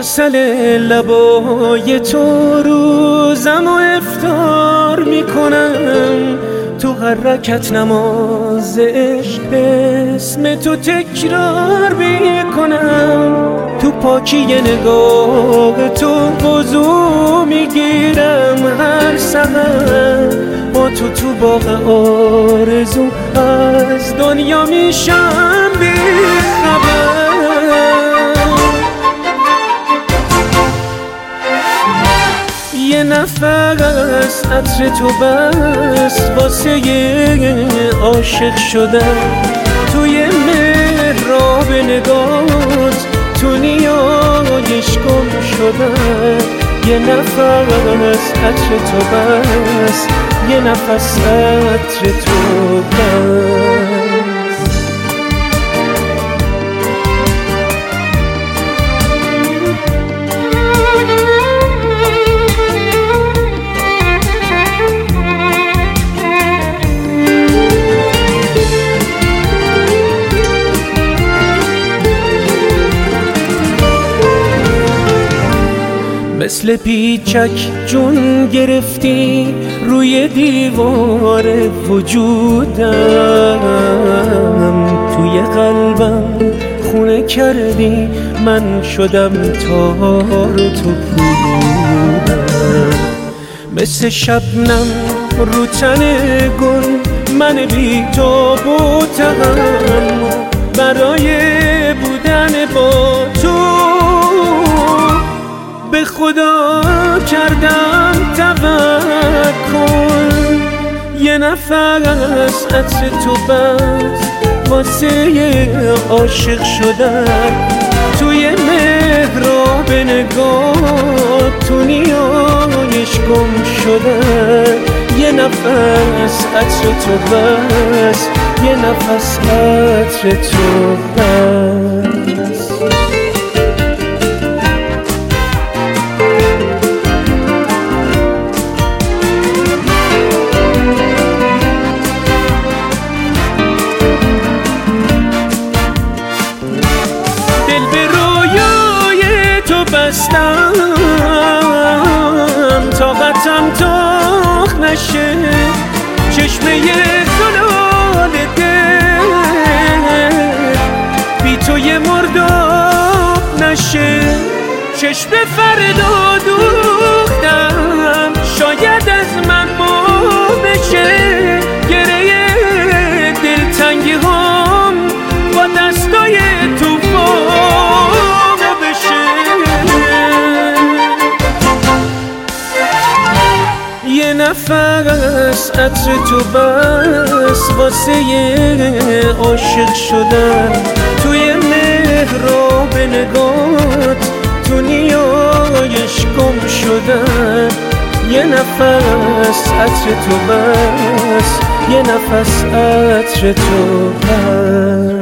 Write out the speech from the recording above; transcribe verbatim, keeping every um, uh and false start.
وصل لبای تو روزم و افطار میکنم، تو هر رکعت نماز عشق اسم تو تکرار میکنم، تو پاکی نگاه تو وضو میگیرم هر سحر، با تو تو باغ آرزو از دنیا میشم بی‌خبر. یه نفس عطر تو بس واسه عاشق شدن، توی محراب نگات تو نیایش گم شدن. یه نفس عطر تو بس، یه نفس عطر تو بس. مثل پیچک جون گرفتی روی دیوار وجودم، توی قلبم خونه کردی، من شدم تار تو پودم. مثل شبنم رو تن گل من بی تو بودم، برای بودن با تو به خدا کردم توکل. یه نفس عطر تو بس واسه عاشق شدن، توی محراب نگاه تو نیایش گم شدن. یه نفس عطر تو بس، یه نفس عطر تو بس. طاقتم تاخ نشه، چشمه زلال دل بی تو یه مرداب نشه. چشم فردا دوختم، شاید از من ما بشه، گره دلتنگی هم با دستای توفان بشه. یه نفس عطر تو بس واسه عاشق شدن، توی محراب نگات تو نیایش گم شدن. یه نفس عطر تو بس، یه نفس عطر تو بس.